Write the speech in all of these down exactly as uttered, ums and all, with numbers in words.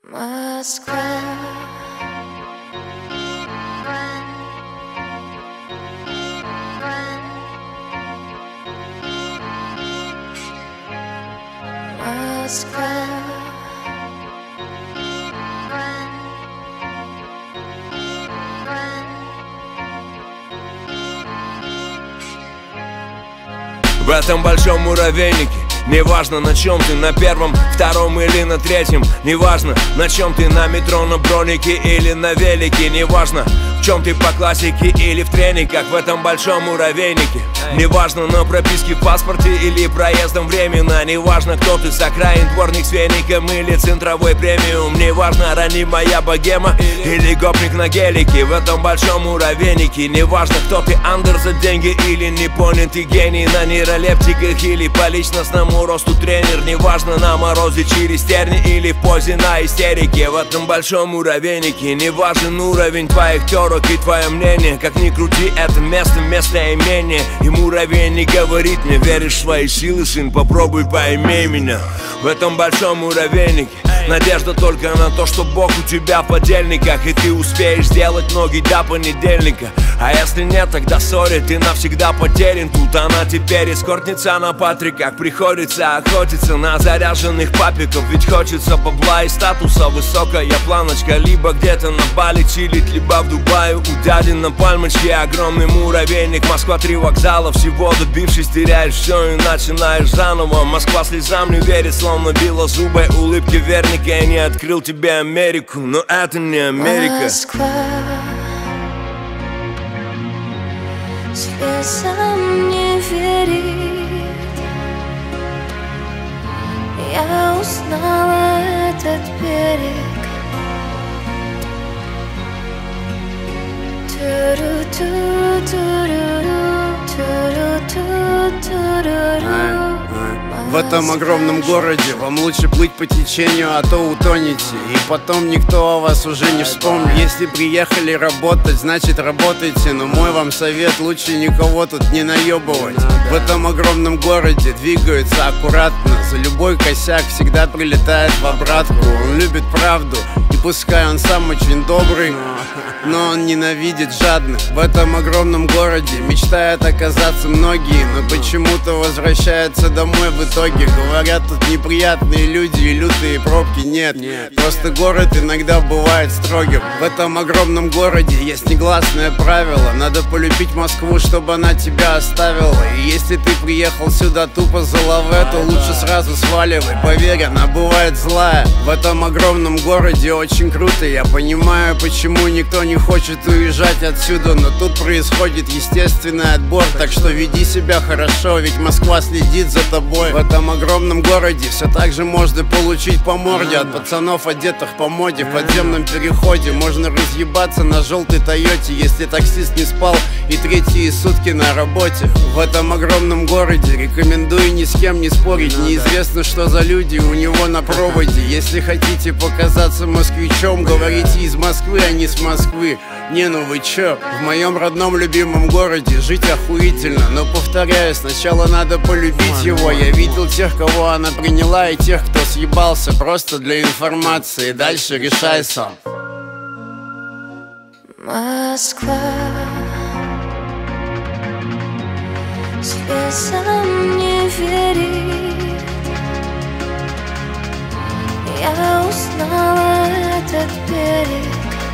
Москва. Москва. В этом большом муравейнике неважно, на чем ты, на первом, втором или на третьем. Неважно, на чем ты, на метро, на бронике или на велике. Неважно, в чем ты, по классике или в трениках. В этом большом муравейнике неважно, на прописке в паспорте или проездом временно. Неважно, кто ты, с окраин, дворник с веником или центровой премиум. Неважно, ранимая богема или гопник на гелике. В этом большом муравейнике неважно, кто ты, андер за деньги или непонятый гений. На нейролептиках или по личностному росту тренер. Неважно, на морозе через терни или в позе на истерике. В этом большом муравейнике не важен уровень твоих терок и твое мнение. Как ни крути, это место, местоимение. И муравей не говорит мне: веришь в свои силы, сын, попробуй, поимей меня. В этом большом муравейнике надежда только на то, что Бог у тебя в подельниках, и ты успеешь сделать ноги до понедельника. А если нет, тогда сори, ты навсегда потерян. Тут она теперь эскортница на Патриках. Приходится охотиться на заряженных папиков, ведь хочется бабла и статуса. Высокая планочка, либо где-то на Бали чилить, либо в Дубае у дяди на пальмочке. Огромный муравейник, Москва, три вокзала. Всего добившись, теряешь все и начинаешь заново. Москва слезам не верит, словно белозубой улыбки верника. Я не открыл тебе Америку, но это не Америка. Москва слезам не верит. Я узнала этот берег. Туру-ту, туру-ру, туру-ту, туру-ру. В этом огромном городе вам лучше плыть по течению, а то утонете. И потом никто о вас уже не вспомнит. Если приехали работать, значит работайте. Но мой вам совет: лучше никого тут не наебывать. В этом огромном городе двигаются аккуратно. За любой косяк всегда прилетает в обратку. Он любит правду, и пускай он сам очень добрый, но он ненавидит жадных. В этом огромном городе мечтают оказаться многие, но почему-то возвращаются домой в итоге. Говорят, тут неприятные люди и лютые пробки. Нет, Нет. Просто город иногда бывает строгим. В этом огромном городе есть негласное правило: надо полюбить Москву, чтобы она тебя оставила. И если ты приехал сюда тупо за лаве, то лучше сразу сваливай. Поверь, она бывает злая. В этом огромном городе очень круто. Я понимаю, почему никто не хочет уезжать отсюда, но тут происходит естественный отбор. Так что веди себя хорошо, ведь Москва следит за тобой. В этом огромном городе все так же можно получить по морде от пацанов, одетых по моде. В подземном переходе можно разъебаться на желтой Тойоте, если таксист не спал и третьи сутки на работе. В этом огромном городе рекомендую ни с кем не спорить. Неизвестно, что за люди у него на проводе. Если хотите показаться москвичом, говорите из Москвы, а не с Москвы. Не, ну вы чё? В моем родном любимом городе жить охуительно. Но повторяю, сначала надо полюбить его. Я видел тех, кого она приняла, и тех, кто съебался просто для информации. Дальше решай сам. Москва слезам не верит. Я узнала этот берег.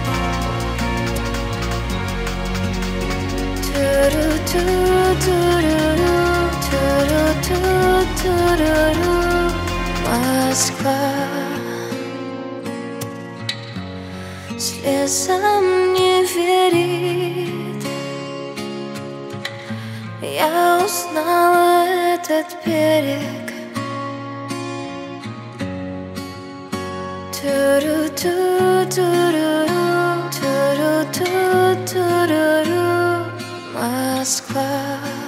Туру-ту, туру-ру, туру-ту, туру-ру. Москва слезам не верит. Я узнала этот берег. Туру-ту, туру-ру, туру-ту, туру-ру. Москва.